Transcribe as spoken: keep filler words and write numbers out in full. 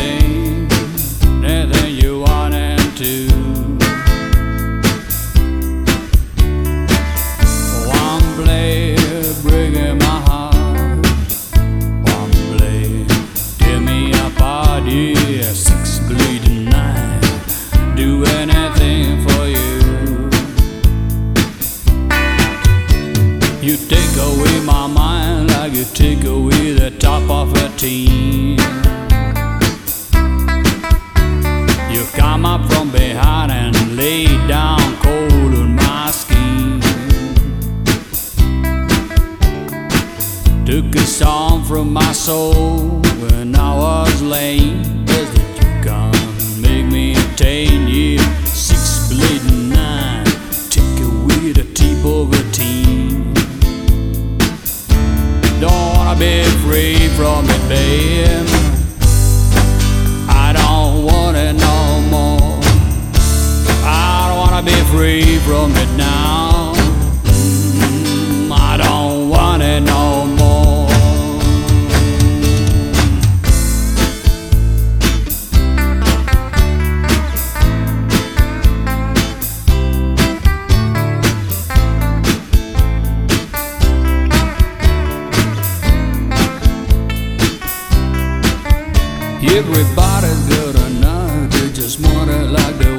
anything, anything you wanted to. One blade breaking my heart, one blade tear me apart. Yeah, six bleeding nine, do anything for you. You take away my mind like you take away the top of a team. You come up from behind and lay down cold on my skin. Took a song from my soul when I was lame. Is that you can't make me attain? Yeah, six bleeding nine, take away the tip of a team. Don't wanna be free from it, babe. I don't want it no more. I don't wanna be free from it now. Mm, I don't want it no more. Everybody's got a knife, they just want it like they